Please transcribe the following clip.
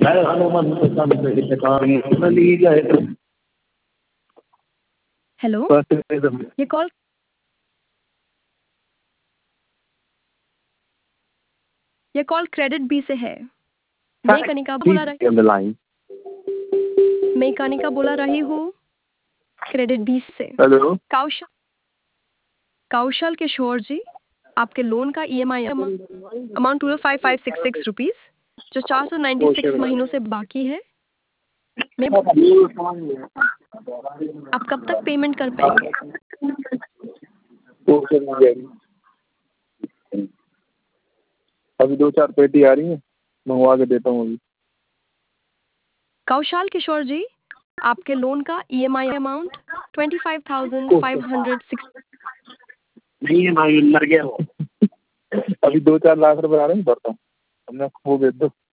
Hello, ये call credit B से है। मैं कनिका बोला रही हूँ क्रेडिट बी से। हेलो। कौशल किशोर जी, आपके लोन का EMI अमाउंट टोटल 5566 रुपीज जो 496 महीनों से बाकी है। मैं आप कब तक पेमेंट कर पाएंगे? अभी 2-4 पेटी आ रही है, मंगवा के देता हूँ अभी। कौशल किशोर जी, आपके लोन का EMI अमाउंट 25,506। नहीं भाई, मर गया वो। अभी 2-4 लाख रुपए आ रहे हैं, भरता हूँ। हमने वो भेज दो।